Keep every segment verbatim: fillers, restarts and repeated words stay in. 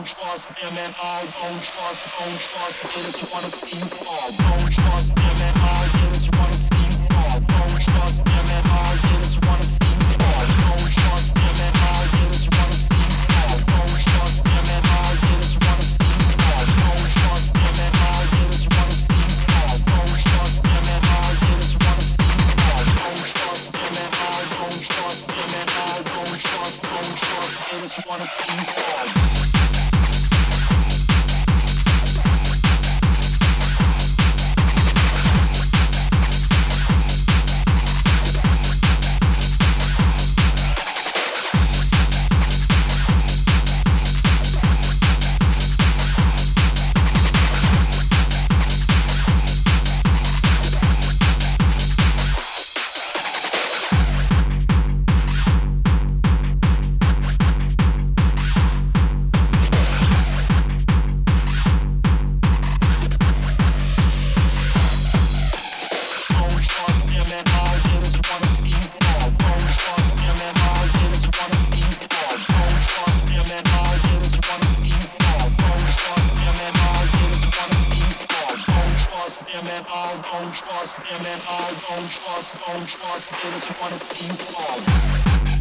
don't trust them at all, don't trust, don't trust, they just wanna see you fall. Don't trust them at all, they just wanna see you fall. Don't trust them at all, they just wanna see you fall. Don't trust them at all, they just wanna see you fall. Don't trust them at all, they just wanna see you fall. Don't trust them at all, they just wanna see you fall. Don't trust them at all, they just wanna see you fall. Don't trust them at all, don't trust them at all, don't trust, don't trust, they just wanna see you fall. Don't trust them at all, don't trust, don't trust, they just wanna see you fall.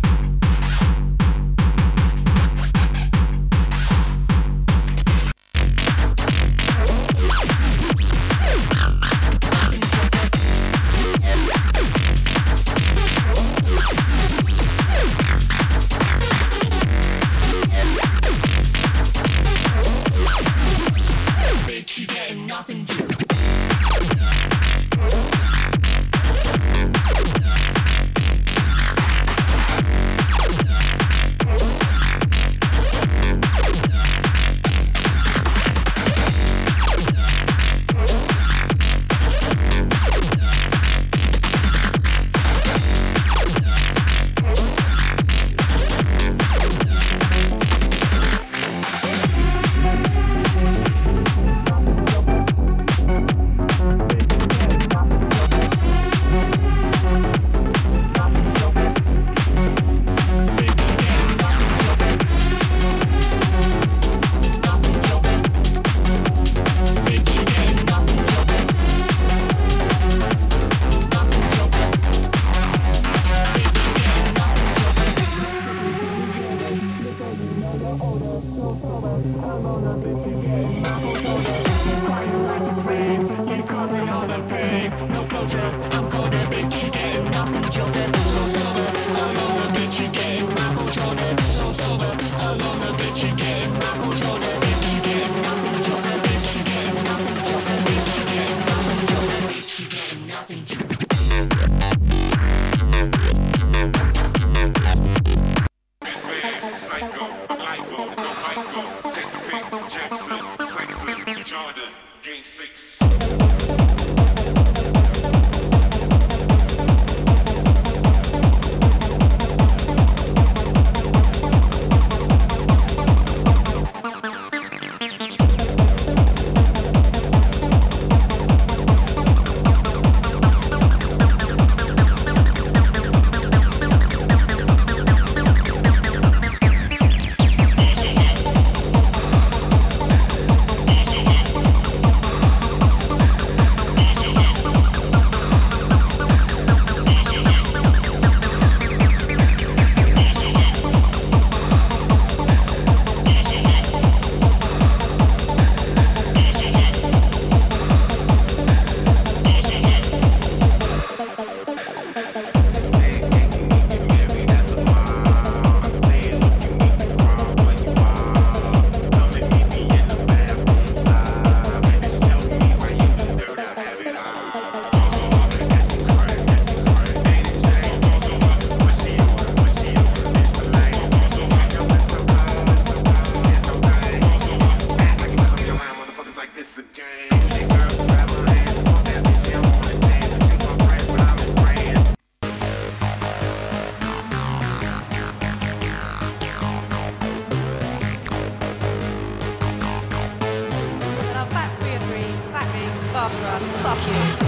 Fuck you.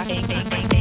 Bang, bang, bang.